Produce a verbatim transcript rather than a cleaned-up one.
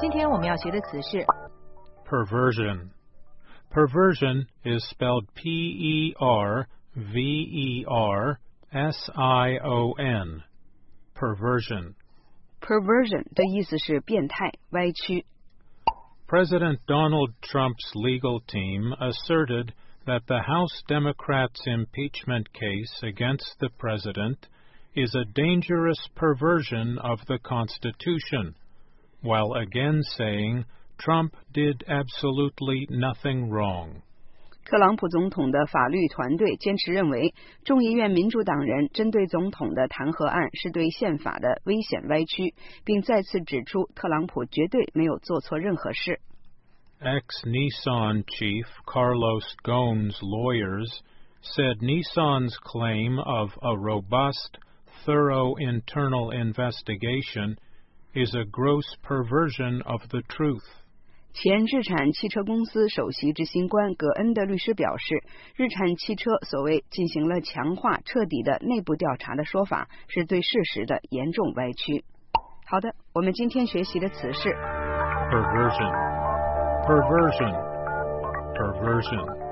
今天我们要学的词是 perversion. Perversion is spelled P E R V E R S I O N. Perversion. Perversion 的意思是变态、歪曲。 President Donald Trump's legal team asserted that the House Democrats' impeachment case against the president is a dangerous perversion of the Constitution, while again saying Trump did absolutely nothing wrong. 特朗普总统的法律团队坚持认为，众议院民主党人针对总统的弹劾案是对宪法的危险歪曲，并再次指出特朗普绝对没有做错任何事。 Ex-Nissan chief Carlos Ghosn's lawyers said Nissan's claim of a robust, thorough internal investigation is a gross perversion of the truth. 前日产汽车公司首席执行官葛恩的律师表示，日产汽车所谓进行了强化、彻底的内部调查的说法，是对事实的严重歪曲。好的，我们今天学习的词是 perversion, perversion, perversion.